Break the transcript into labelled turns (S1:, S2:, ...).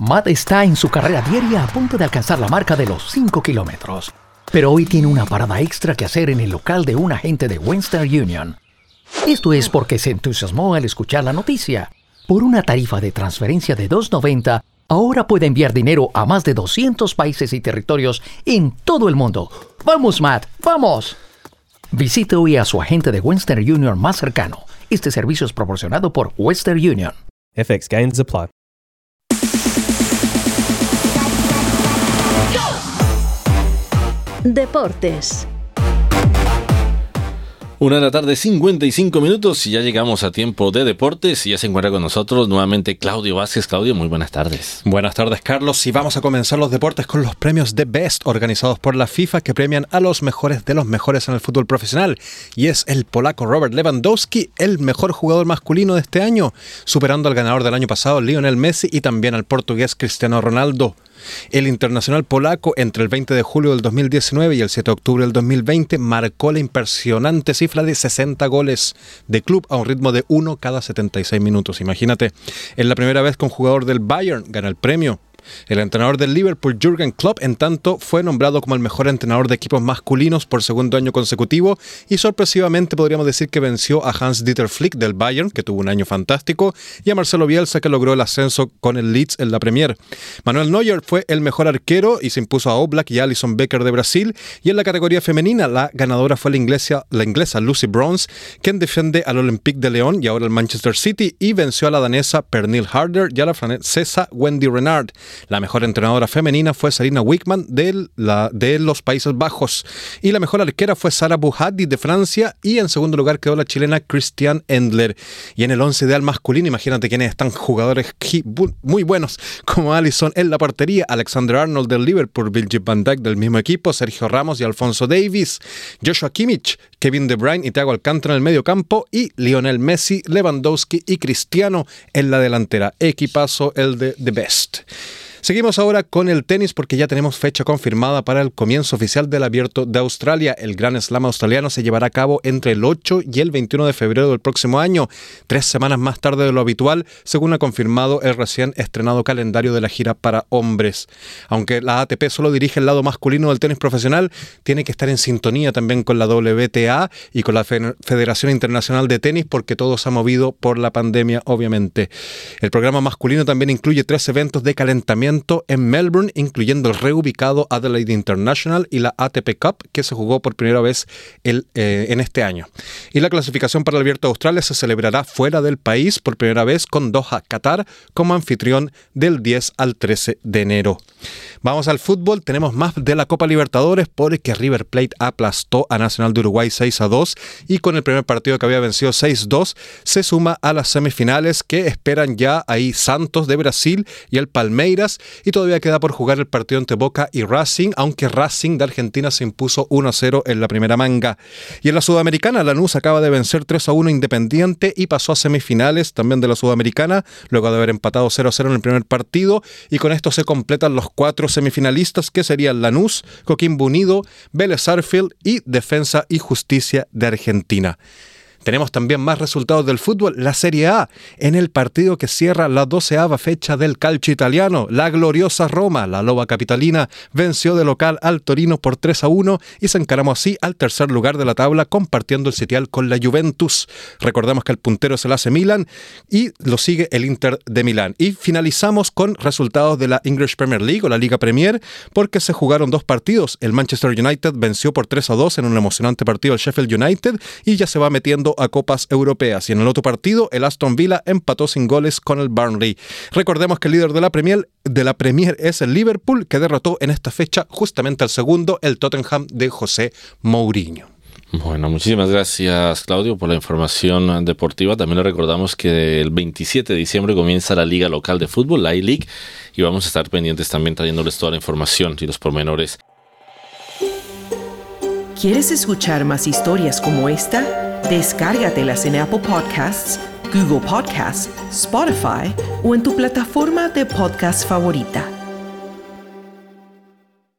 S1: Matt está en su carrera diaria a punto de alcanzar la marca de los 5 kilómetros. Pero hoy tiene una parada extra que hacer en el local de un agente de Western Union. Esto es porque se entusiasmó al escuchar la noticia. Por una tarifa de transferencia de $2.90, ahora puede enviar dinero a más de 200 países y territorios en todo el mundo. ¡Vamos, Matt! ¡Vamos! Visite hoy a su agente de Western Union más cercano. Este servicio es proporcionado por Western Union.
S2: FX Gains apply.
S3: Deportes.
S4: 1:55 y ya llegamos a tiempo de deportes y ya se encuentra con nosotros nuevamente Claudio Vázquez. Claudio, muy buenas tardes.
S5: Buenas tardes, Carlos, y vamos a comenzar los deportes con los premios The Best organizados por la FIFA, que premian a los mejores de los mejores en el fútbol profesional, y es el polaco Robert Lewandowski el mejor jugador masculino de este año, superando al ganador del año pasado, Lionel Messi, y también al portugués Cristiano Ronaldo. El internacional polaco, entre el 20 de julio del 2019 y el 7 de octubre del 2020, marcó la impresionante cifra de 60 goles de club a un ritmo de 1 cada 76 minutos. Imagínate, es la primera vez que un jugador del Bayern gana el premio. El entrenador del Liverpool, Jürgen Klopp, en tanto, fue nombrado como el mejor entrenador de equipos masculinos por segundo año consecutivo y sorpresivamente podríamos decir que venció a Hans-Dieter Flick del Bayern, que tuvo un año fantástico, y a Marcelo Bielsa, que logró el ascenso con el Leeds en la Premier. Manuel Neuer fue el mejor arquero y se impuso a Oblak y a Alisson Becker de Brasil, y en la categoría femenina la ganadora fue la inglesa Lucy Bronze, quien defiende al Olympique de Lyon y ahora el Manchester City, y venció a la danesa Pernille Harder y a la francesa Wendy Renard. La mejor entrenadora femenina fue Sarina Wickman de los Países Bajos. Y la mejor arquera fue Sara Bouhaddi de Francia. Y en segundo lugar quedó la chilena Christiane Endler. Y en el 11 ideal masculino, imagínate quiénes están: jugadores muy buenos como Alisson en la portería, Alexander Arnold del Liverpool, Virgil van Dijk del mismo equipo, Sergio Ramos y Alphonso Davies, Joshua Kimmich, Kevin De Bruyne y Thiago Alcántara en el medio campo, y Lionel Messi, Lewandowski y Cristiano en la delantera. Equipazo el de The Best. Seguimos ahora con el tenis, porque ya tenemos fecha confirmada para el comienzo oficial del Abierto de Australia. El Grand Slam australiano se llevará a cabo entre el 8 y el 21 de febrero del próximo año, 3 semanas más tarde de lo habitual, según ha confirmado el recién estrenado calendario de la gira para hombres. Aunque la ATP solo dirige el lado masculino del tenis profesional, tiene que estar en sintonía también con la WTA y con la Federación Internacional de Tenis, porque todo se ha movido por la pandemia, obviamente. El programa masculino también incluye 3 eventos de calentamiento en Melbourne, incluyendo el reubicado Adelaide International y la ATP Cup, que se jugó por primera vez en este año. Y la clasificación para el Abierto de Australia se celebrará fuera del país por primera vez, con Doha, Qatar, como anfitrión del 10 al 13 de enero. Vamos al fútbol. Tenemos más de la Copa Libertadores, porque River Plate aplastó a Nacional de Uruguay 6-2 y con el primer partido que había vencido 6-2 se suma a las semifinales, que esperan ya ahí Santos de Brasil y el Palmeiras, y todavía queda por jugar el partido entre Boca y Racing, aunque Racing de Argentina se impuso 1-0 en la primera manga. Y en la Sudamericana, Lanús acaba de vencer 3-1 Independiente y pasó a semifinales también de la Sudamericana, luego de haber empatado 0-0 en el primer partido, y con esto se completan los 4 semifinalistas, que serían Lanús, Coquimbo Unido, Vélez Sarsfield y Defensa y Justicia de Argentina. Tenemos también más resultados del fútbol. La Serie A, en el partido que cierra la 12ª fecha del calcio italiano, la gloriosa Roma, la loba capitalina, venció de local al Torino por 3-1 y se encaramó así al tercer lugar de la tabla, compartiendo el sitial con la Juventus. Recordamos que el puntero es el AC Milan y lo sigue el Inter de Milán. Y finalizamos con resultados de la English Premier League o la Liga Premier, porque se jugaron 2 partidos. El Manchester United venció por 3-2 en un emocionante partido al Sheffield United y ya se va metiendo a copas europeas. Y en el otro partido, el Aston Villa empató sin goles con el Burnley. Recordemos que el líder de la Premier es el Liverpool, que derrotó en esta fecha justamente al segundo, el Tottenham de José Mourinho.
S4: Bueno, muchísimas gracias, Claudio, por la información deportiva. También le recordamos que el 27 de diciembre comienza la liga local de fútbol, la I-League, y vamos a estar pendientes también trayéndoles toda la información y los pormenores.
S6: ¿Quieres escuchar más historias como esta? Descárgatelas en Apple Podcasts, Google Podcasts, Spotify o en tu plataforma de podcast favorita.